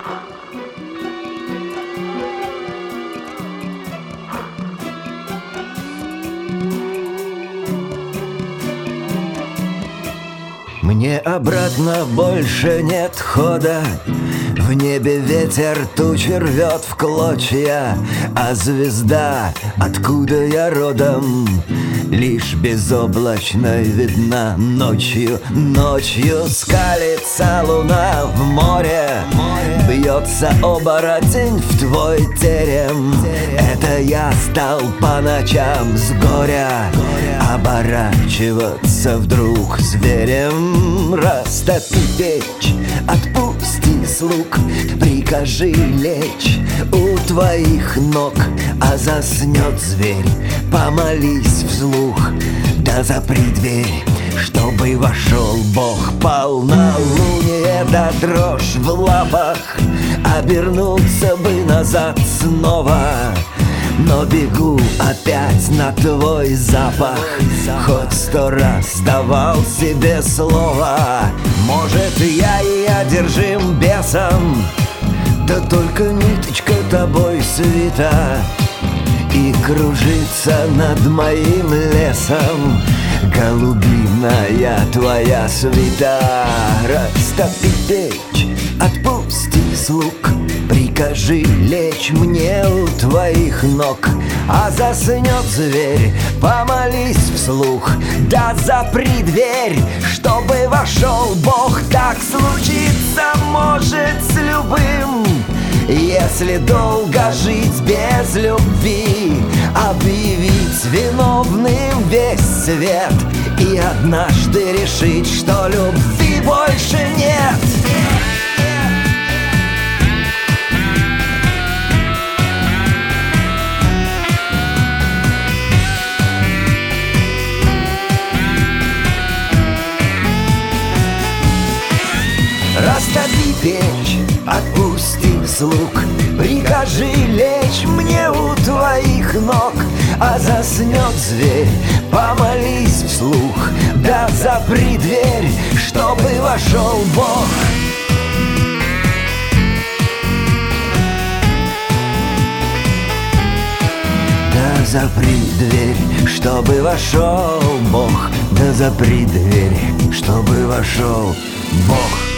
Мне обратно больше нет хода. В небе ветер тучи рвет в клочья, а звезда, откуда я родом, лишь безоблачно видна ночью. Ночью скалится луна в море, бьется оборотень в твой терем. Это я стал по ночам с горя оборачиваться вдруг зверем. Растопи печь, отпусти слуг, прикажи лечь у твоих ног. А заснет зверь, помолись вслух, да запри дверь, чтобы вошел Бог. Полнолуние да дрожь в лапах, обернуться бы назад снова, но бегу опять на твой запах. Хоть 100 раз давал себе слово. Может, я и одержим бесом, да только ниточка тобой свита и кружится над моим лесом голубиная твоя свита. Растопи печь, отпусти слуг, прикажи лечь мне у твоих ног. А заснет зверь, помолись вслух, да запри дверь, чтобы вошел Бог. Так случится может с любым, если долго жить без любви, объявить виновным весь свет и однажды решить, что любви больше нет. Растопи печь, отпусти слуг, прикажи лечь мне у твоих ног. А заснет зверь, помолись вслух, да запри дверь, чтобы вошел Бог. Да запри дверь, чтобы вошел Бог. Да запри дверь, чтобы вошел Бог.